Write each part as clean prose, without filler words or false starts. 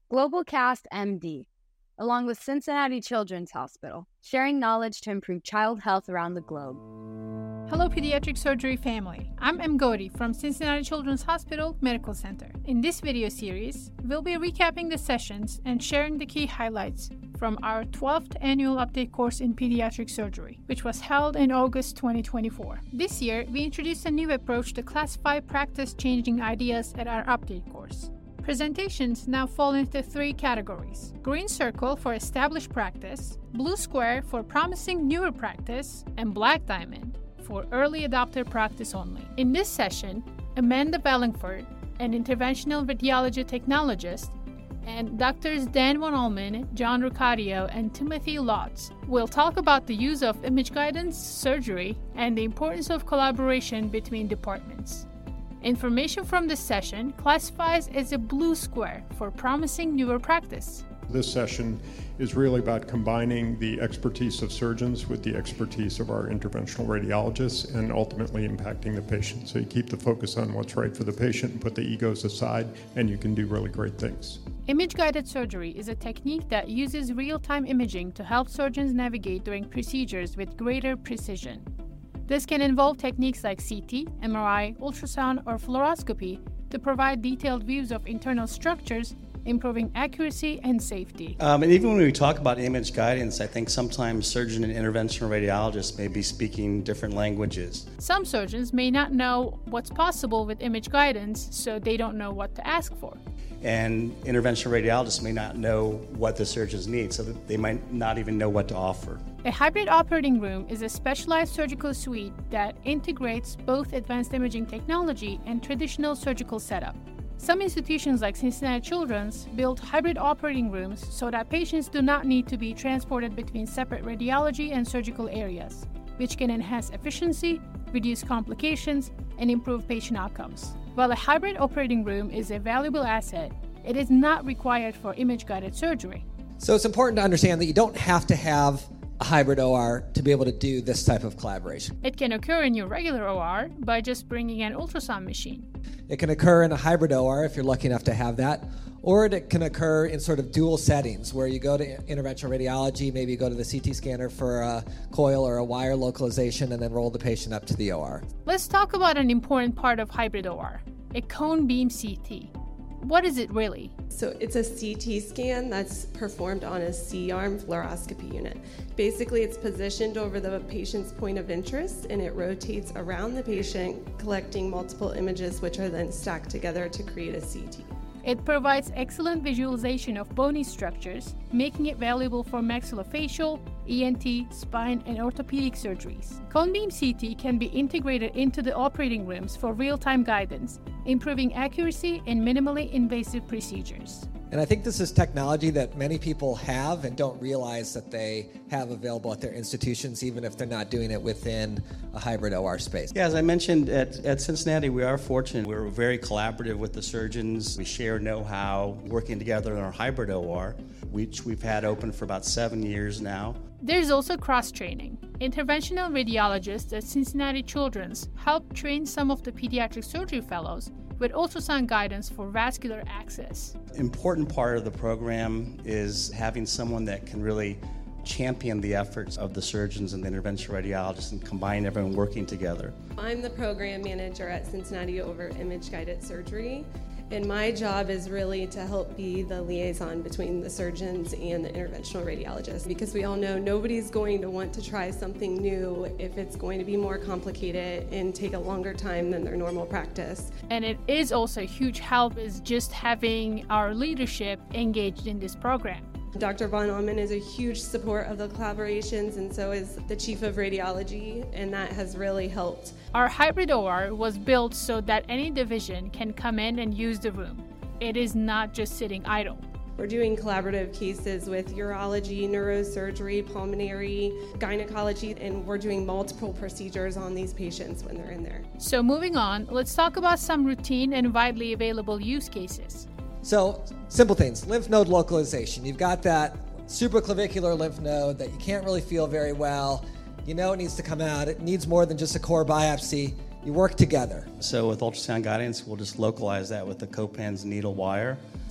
Globalcast MD, along with Cincinnati Children's Hospital, sharing knowledge to improve child health around the globe. Hello, pediatric surgery family. I'm M. Godi from Cincinnati Children's Hospital Medical Center. In this video series, we'll be recapping the sessions and sharing the key highlights from our 12th annual update course in pediatric surgery, which was held in August 2024. This year, we introduced a new approach to classify practice-changing ideas at our update course. Presentations now fall into 3 categories: green circle for established practice, blue square for promising newer practice, and black diamond for early adopter practice only. In this session, Amanda Bellingford, an interventional radiology technologist, and Drs. Dan von Allmen, John Rucadio, and Timothy Lotz will talk about the use of image guidance surgery and the importance of collaboration between departments. Information from this session classifies as a blue square for promising newer practice. This session is really about combining the expertise of surgeons with the expertise of our interventional radiologists and ultimately impacting the patient. So you keep the focus on what's right for the patient and put the egos aside, and you can do really great things. Image-guided surgery is a technique that uses real-time imaging to help surgeons navigate during procedures with greater precision. This can involve techniques like CT, MRI, ultrasound, or fluoroscopy to provide detailed views of internal structures, improving accuracy and safety. And even when we talk about image guidance, I think sometimes surgeon and interventional radiologists may be speaking different languages. Some surgeons may not know what's possible with image guidance, so they don't know what to ask for. And interventional radiologists may not know what the surgeons need, so that they might not even know what to offer. A hybrid operating room is a specialized surgical suite that integrates both advanced imaging technology and traditional surgical setup. Some institutions like Cincinnati Children's build hybrid operating rooms so that patients do not need to be transported between separate radiology and surgical areas, which can enhance efficiency, reduce complications, and improve patient outcomes. While a hybrid operating room is a valuable asset, it is not required for image-guided surgery. So it's important to understand that you don't have to have a hybrid OR to be able to do this type of collaboration. It can occur in your regular OR by just bringing an ultrasound machine. It can occur in a hybrid OR if you're lucky enough to have that, or it can occur in sort of dual settings where you go to interventional radiology, maybe you go to the CT scanner for a coil or a wire localization, and then roll the patient up to the OR. Let's talk about an important part of hybrid OR, a cone beam CT. What is it really? So it's a CT scan that's performed on a C-arm fluoroscopy unit. Basically, it's positioned over the patient's point of interest and it rotates around the patient, collecting multiple images which are then stacked together to create a CT. It provides excellent visualization of bony structures, making it valuable for maxillofacial, ENT, spine, and orthopedic surgeries. Cone beam CT can be integrated into the operating rooms for real-time guidance, improving accuracy in minimally invasive procedures. And I think this is technology that many people have and don't realize that they have available at their institutions, even if they're not doing it within a hybrid OR space. Yeah, as I mentioned, at Cincinnati, we are fortunate. We're very collaborative with the surgeons. We share know-how, working together in our hybrid OR, which we've had open for about 7 years now. There's also cross-training. Interventional radiologists at Cincinnati Children's help train some of the pediatric surgery fellows with ultrasound guidance for vascular access. Important part of the program is having someone that can really champion the efforts of the surgeons and the interventional radiologists and combine everyone working together. I'm the program manager at Cincinnati over image-guided surgery, and my job is really to help be the liaison between the surgeons and the interventional radiologists, because we all know nobody's going to want to try something new if it's going to be more complicated and take a longer time than their normal practice. And it is also a huge help is just having our leadership engaged in this program. Dr. von Allmen is a huge support of the collaborations, and so is the chief of radiology, and that has really helped. Our hybrid OR was built so that any division can come in and use the room. It is not just sitting idle. We're doing collaborative cases with urology, neurosurgery, pulmonary, gynecology, and we're doing multiple procedures on these patients when they're in there. So moving on, let's talk about some routine and widely available use cases. So, simple things. Lymph node localization. You've got that supraclavicular lymph node that you can't really feel very well. You know it needs to come out. It needs more than just a core biopsy. You work together. So with ultrasound guidance, we'll just localize that with the Copens needle wire.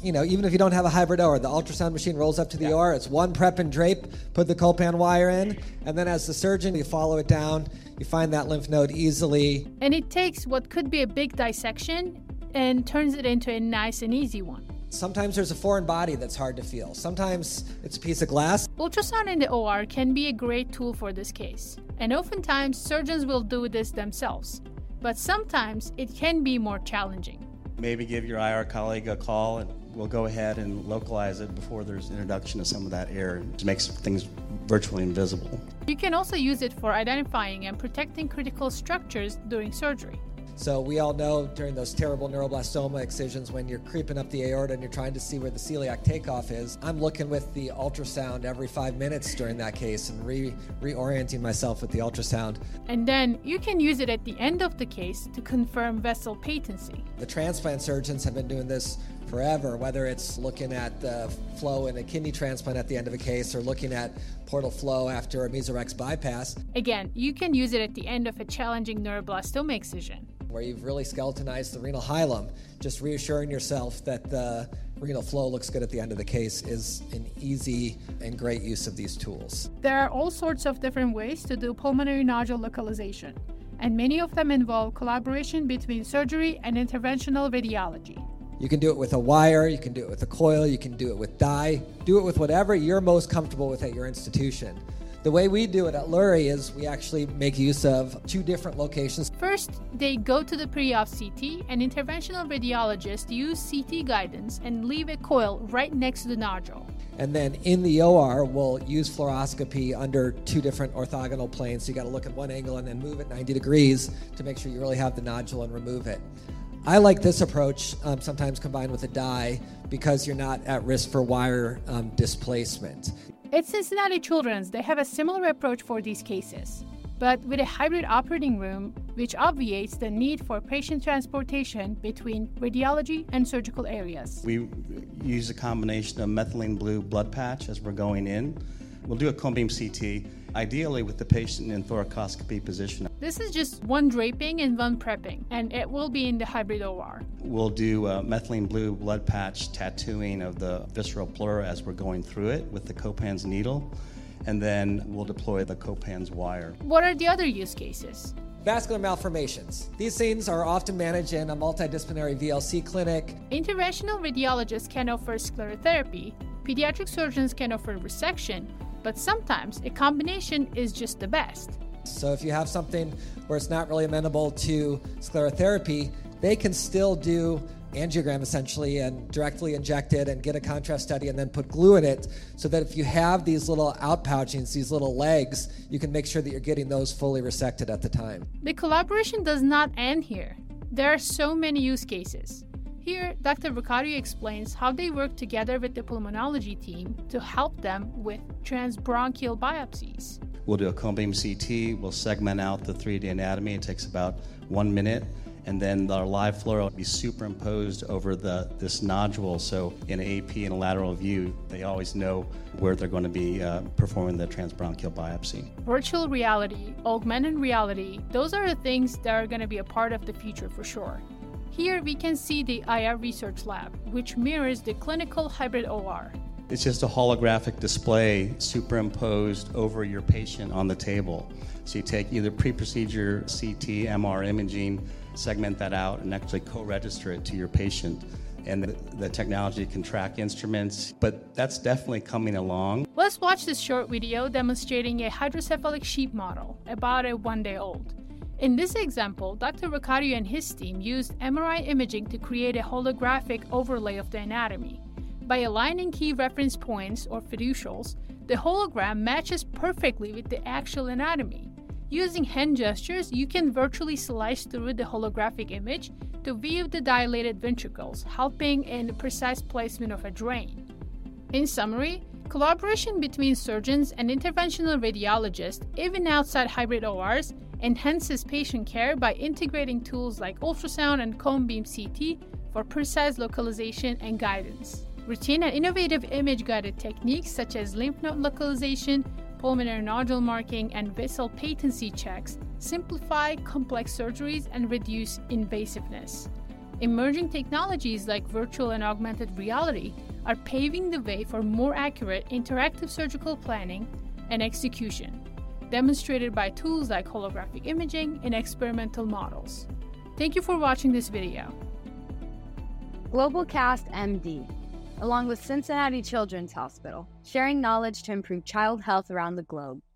even if you don't have a hybrid OR, the ultrasound machine rolls up to the OR, it's one prep and drape, put the Copan wire in, and then as the surgeon, you follow it down, you find that lymph node easily. And it takes what could be a big dissection and turns it into a nice and easy one. Sometimes there's a foreign body that's hard to feel. Sometimes it's a piece of glass. Ultrasound in the OR can be a great tool for this case, and oftentimes surgeons will do this themselves. But sometimes it can be more challenging. Maybe give your IR colleague a call and we'll go ahead and localize it before there's introduction of some of that air. It makes things virtually invisible. You can also use it for identifying and protecting critical structures during surgery. So we all know during those terrible neuroblastoma excisions when you're creeping up the aorta and you're trying to see where the celiac takeoff is, I'm looking with the ultrasound every 5 minutes during that case and reorienting myself with the ultrasound. And then you can use it at the end of the case to confirm vessel patency. The transplant surgeons have been doing this forever, whether it's looking at the flow in a kidney transplant at the end of a case or looking at portal flow after a mesorex bypass. Again, you can use it at the end of a challenging neuroblastoma excision, where you've really skeletonized the renal hilum. Just reassuring yourself that the renal flow looks good at the end of the case is an easy and great use of these tools. There are all sorts of different ways to do pulmonary nodule localization, and many of them involve collaboration between surgery and interventional radiology. You can do it with a wire, you can do it with a coil, you can do it with dye. Do it with whatever you're most comfortable with at your institution. The way we do it at Lurie is we actually make use of 2 different locations. First, they go to the pre-op CT, and interventional radiologists use CT guidance and leave a coil right next to the nodule. And then in the OR, we'll use fluoroscopy under 2 different orthogonal planes. So you got to look at one angle and then move it 90 degrees to make sure you really have the nodule and remove it. I like this approach, sometimes combined with a dye, because you're not at risk for wire displacement. At Cincinnati Children's, they have a similar approach for these cases, but with a hybrid operating room, which obviates the need for patient transportation between radiology and surgical areas. We use a combination of methylene blue blood patch as we're going in. We'll do a cone beam CT, ideally with the patient in thoracoscopy position. This is just one draping and one prepping, and it will be in the hybrid OR. We'll do methylene blue blood patch tattooing of the visceral pleura as we're going through it with the Copan's needle, and then we'll deploy the Copan's wire. What are the other use cases? Vascular malformations. These things are often managed in a multidisciplinary VLC clinic. Interventional radiologists can offer sclerotherapy, pediatric surgeons can offer resection, but sometimes a combination is just the best. So if you have something where it's not really amenable to sclerotherapy, they can still do angiogram essentially and directly inject it and get a contrast study and then put glue in it so that if you have these little outpouchings, these little legs, you can make sure that you're getting those fully resected at the time. The collaboration does not end here. There are so many use cases. Here, Dr. Vicario explains how they work together with the pulmonology team to help them with transbronchial biopsies. We'll do a cone beam CT, we'll segment out the 3D anatomy, it takes about 1 minute, and then our live fluoro will be superimposed over this nodule, so in an AP and a lateral view, they always know where they're going to be performing the transbronchial biopsy. Virtual reality, augmented reality, those are the things that are going to be a part of the future for sure. Here we can see the IR Research Lab, which mirrors the clinical hybrid OR. It's just a holographic display superimposed over your patient on the table. So you take either pre-procedure CT, MR imaging, segment that out, and actually co-register it to your patient. And the technology can track instruments, but that's definitely coming along. Let's watch this short video demonstrating a hydrocephalic sheep model, about 1 day old. In this example, Dr. Vicario and his team used MRI imaging to create a holographic overlay of the anatomy. By aligning key reference points or fiducials, the hologram matches perfectly with the actual anatomy. Using hand gestures, you can virtually slice through the holographic image to view the dilated ventricles, helping in the precise placement of a drain. In summary, collaboration between surgeons and interventional radiologists, even outside hybrid ORs, enhances patient care by integrating tools like ultrasound and cone beam CT for precise localization and guidance. Routine and innovative image-guided techniques such as lymph node localization, pulmonary nodule marking, and vessel patency checks simplify complex surgeries and reduce invasiveness. Emerging technologies like virtual and augmented reality are paving the way for more accurate interactive surgical planning and execution, demonstrated by tools like holographic imaging and experimental models. Thank you for watching this video. GlobalCast MD, along with Cincinnati Children's Hospital, sharing knowledge to improve child health around the globe.